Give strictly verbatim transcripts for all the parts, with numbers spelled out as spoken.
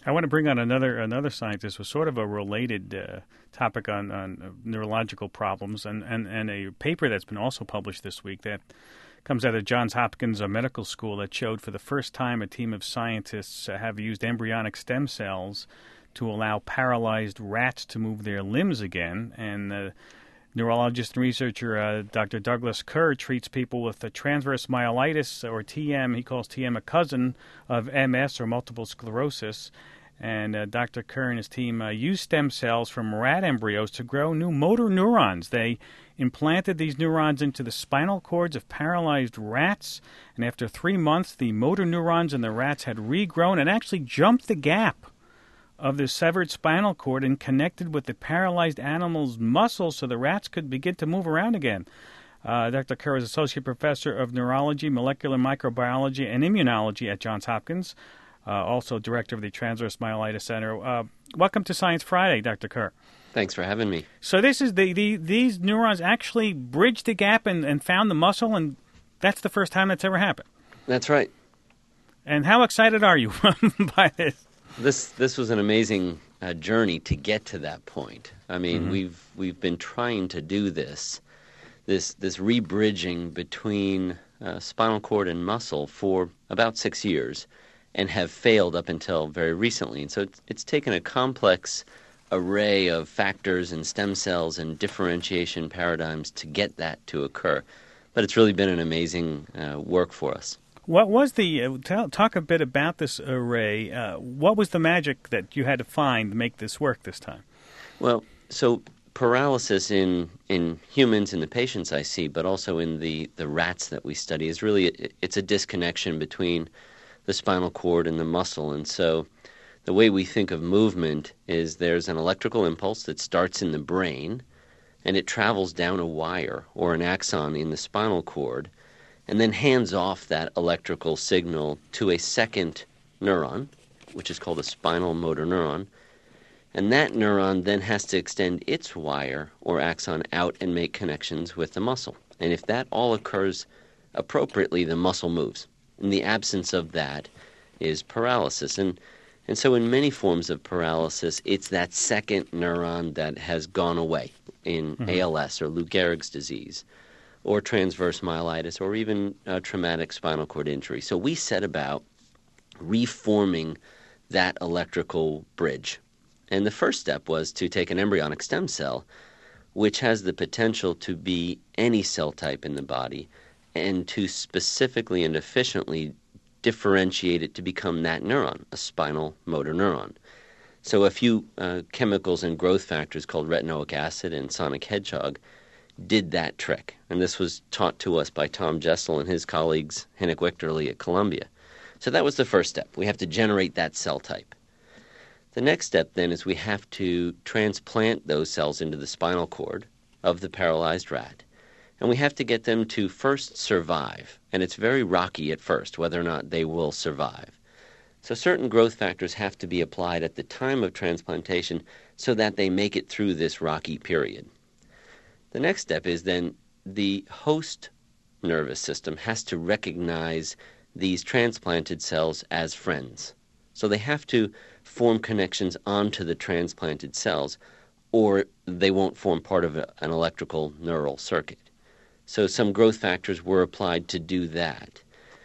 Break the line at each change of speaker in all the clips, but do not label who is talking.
I want to bring on another another scientist with sort of a related uh, topic on, on uh, neurological problems, and, and, and a paper that's been also published this week that comes out of Johns Hopkins uh, Medical School that showed for the first time a team of scientists uh, have used embryonic stem cells to allow paralyzed rats to move their limbs again. And uh, neurologist and researcher uh, Doctor Douglas Kerr treats people with uh, transverse myelitis, or T M. He calls T M a cousin of M S, or multiple sclerosis. And uh, Doctor Kerr and his team uh, used stem cells from rat embryos to grow new motor neurons. They implanted these neurons into the spinal cords of paralyzed rats, and after three months, the motor neurons in the rats had regrown and actually jumped the gap of the severed spinal cord and connected with the paralyzed animal's muscles so the rats could begin to move around again. Uh, Doctor Kerr is Associate Professor of Neurology, Molecular Microbiology, and Immunology at Johns Hopkins, uh, also Director of the Transverse Myelitis Center. Uh, welcome to Science Friday, Doctor Kerr.
Thanks for having me.
So this is the, the these neurons actually bridged the gap and, and found the muscle, and that's the first time that's ever happened.
That's right.
And how excited are you by this?
This this was an amazing uh, journey to get to that point. I mean,
Mm-hmm.
we've we've been trying to do this, this this rebridging between uh, spinal cord and muscle for about six years, and have failed up until very recently. And so it's, it's taken a complex array of factors and stem cells and differentiation paradigms to get that to occur. But it's really been an amazing uh, work for us.
What was the, uh, tell, talk a bit about this array. Uh, what was the magic that you had to find to make this work this time?
Well, so paralysis in, in humans, in the patients I see, but also in the, the rats that we study, is really, it's a disconnection between the spinal cord and the muscle. And so the way we think of movement is there's an electrical impulse that starts in the brain, and it travels down a wire or an axon in the spinal cord, and then hands off that electrical signal to a second neuron, which is called a spinal motor neuron. And that neuron then has to extend its wire or axon out and make connections with the muscle. And if that all occurs appropriately, the muscle moves. In the absence of that is paralysis. And and so in many forms of paralysis, it's that second neuron that has gone away in mm-hmm. A L S or Lou Gehrig's disease, or transverse myelitis, or even uh, traumatic spinal cord injury. So we set about reforming that electrical bridge. And the first step was to take an embryonic stem cell, which has the potential to be any cell type in the body, and to specifically and efficiently differentiate it to become that neuron, a spinal motor neuron. So a few uh, chemicals and growth factors called retinoic acid and sonic hedgehog did that trick. And this was taught to us by Tom Jessel and his colleagues, Henrik Wichterle at Columbia. So that was the first step. We have to generate that cell type. The next step then is we have to transplant those cells into the spinal cord of the paralyzed rat. And we have to get them to first survive. And it's very rocky at first whether or not they will survive. So certain growth factors have to be applied at the time of transplantation so that they make it through this rocky period. The next step is then the host nervous system has to recognize these transplanted cells as friends. So they have to form connections onto the transplanted cells, or they won't form part of a, an electrical neural circuit. So some growth factors were applied to do that.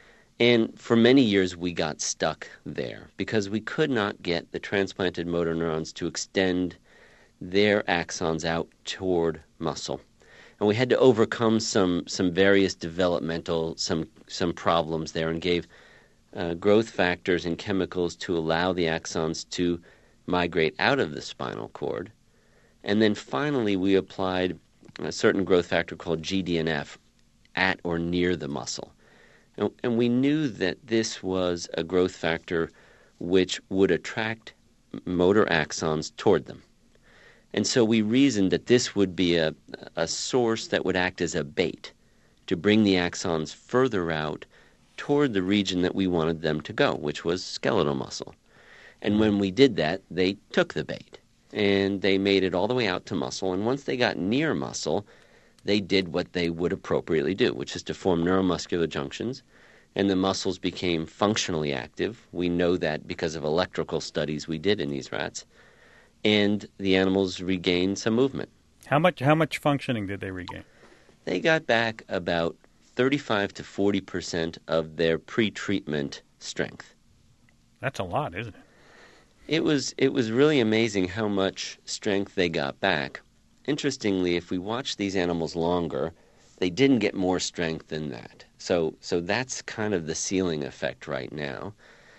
And for many years we got stuck there because we could not get the transplanted motor neurons to extend their axons out toward muscle. And we had to overcome some some various developmental, some some problems there, and gave uh, growth factors and chemicals to allow the axons to migrate out of the spinal cord. And then finally we applied a certain growth factor called G D N F at or near the muscle. And, and we knew that this was a growth factor which would attract motor axons toward them. And so we reasoned that this would be a, a source that would act as a bait to bring the axons further out toward the region that we wanted them to go, which was skeletal muscle. And when we did that, they took the bait, and they made it all the way out to muscle. And once they got near muscle, they did what they would appropriately do, which is to form neuromuscular junctions and the muscles became functionally active. We know that because of electrical studies we did in these rats. And the animals regained some movement.
How much how much functioning did they regain?
They got back about thirty-five to forty percent of their pre-treatment strength.
That's a lot, isn't it?
It was it was really amazing how much strength they got back. Interestingly, if we watch these animals longer, they didn't get more strength than that. So so that's kind of the ceiling effect right now.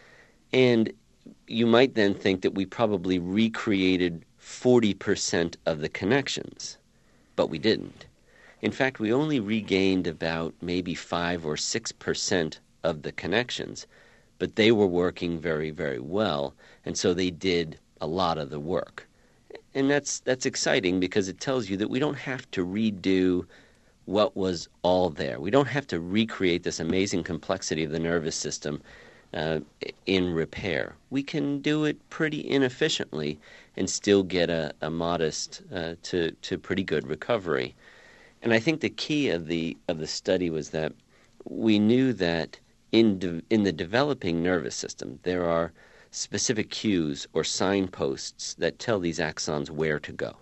And you might then think that we probably recreated forty percent of the connections, but we didn't. In fact, we only regained about maybe five or six percent of the connections, but they were working very, very well, and so they did a lot of the work. And that's that's exciting because it tells you that we don't have to redo what was all there. We don't have to recreate this amazing complexity of the nervous system uh, in repair. We can do it pretty inefficiently and still get a, a modest uh, to, to pretty good recovery. And I think the key of the of the study was that we knew that in de, in the developing nervous system there are specific cues or signposts that tell these axons where to go.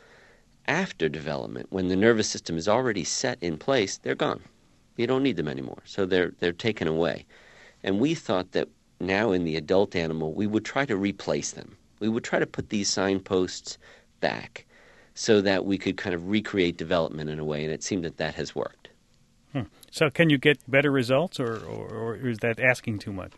After development, when the nervous system is already set in place, they're gone. You don't need them anymore, so they're they're taken away. And we thought that now in the adult animal, we would try to replace them. We would try to put these signposts back so that we could kind of recreate development in a way, and it seemed that that has worked.
Hmm. So can you get better results, or, or, or is that asking too much?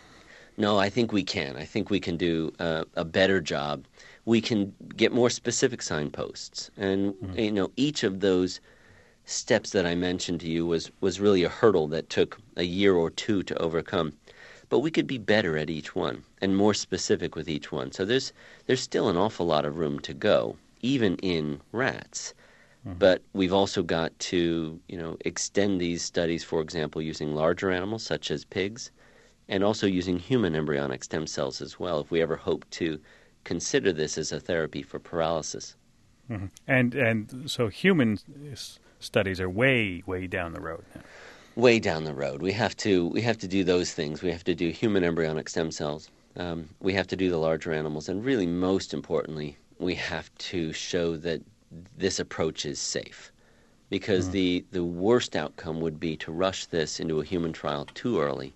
No, I think we can. I think we can do uh, a better job. We can get more specific signposts. And, mm-hmm. you know, each of those steps that I mentioned to you was, was really a hurdle that took a year or two to overcome. But we could be better at each one and more specific with each one. So there's there's still an awful lot of room to go, even in rats. Mm-hmm. But we've also got to, you know, extend these studies, for example, using larger animals such as pigs, and also using human embryonic stem cells as well, if we ever hope to consider this as a therapy for paralysis.
Mm-hmm. And and so human studies are way, way down the road now.
Way down the road. We have to we have to do those things. We have to do human embryonic stem cells. Um, we have to do the larger animals. And really, most importantly, we have to show that this approach is safe. Because mm-hmm. the, the worst outcome would be to rush this into a human trial too early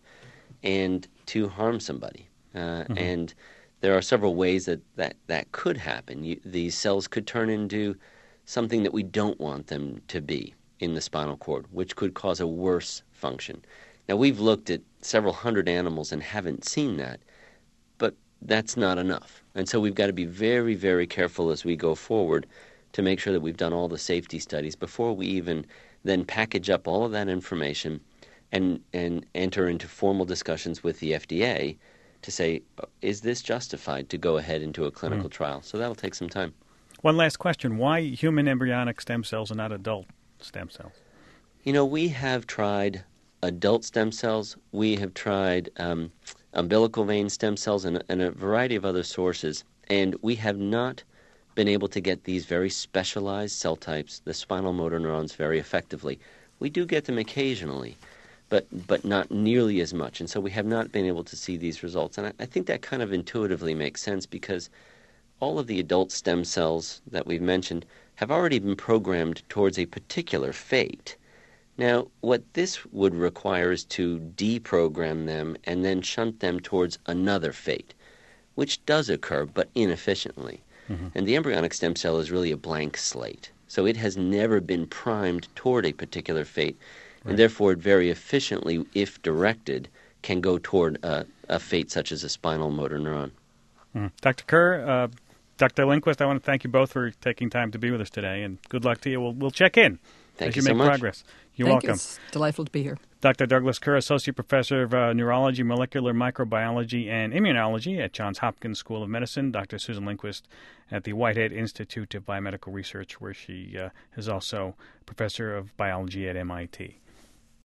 and to harm somebody. Uh, mm-hmm. And there are several ways that that, that could happen. You, these cells could turn into something that we don't want them to be in the spinal cord, which could cause a worse function. Now, we've looked at several hundred animals and haven't seen that, but that's not enough. And so we've got to be very, very careful as we go forward to make sure that we've done all the safety studies before we even then package up all of that information and and enter into formal discussions with the F D A to say, is this justified to go ahead into a clinical mm. trial? So that'll take some time.
One last question. Why human embryonic stem cells and not adult stem cells?
You know, we have tried adult stem cells. We have tried um, umbilical vein stem cells and, and a variety of other sources, and we have not been able to get these very specialized cell types, the spinal motor neurons, very effectively. We do get them occasionally, but but not nearly as much, and so we have not been able to see these results. And I, I think that kind of intuitively makes sense because all of the adult stem cells that we've mentioned have already been programmed towards a particular fate. Now, what this would require is to deprogram them and then shunt them towards another fate, which does occur, but inefficiently. Mm-hmm. And the embryonic stem cell is really a blank slate. So it has never been primed toward a particular fate, right. And therefore it very efficiently, if directed, can go toward a, a fate such as a spinal motor neuron.
Mm-hmm. Doctor Kerr, uh, Doctor Lindquist, I want to thank you both for taking time to be with us today, and good luck to you. We'll, we'll check in
thank
as
you,
you
so
make
much.
progress. You're
Thank
welcome.
You. It's delightful to be here.
Doctor Douglas Kerr, Associate Professor of uh, Neurology, Molecular Microbiology, and Immunology at Johns Hopkins School of Medicine. Doctor Susan Lindquist at the Whitehead Institute of Biomedical Research, where she uh, is also Professor of Biology at M I T.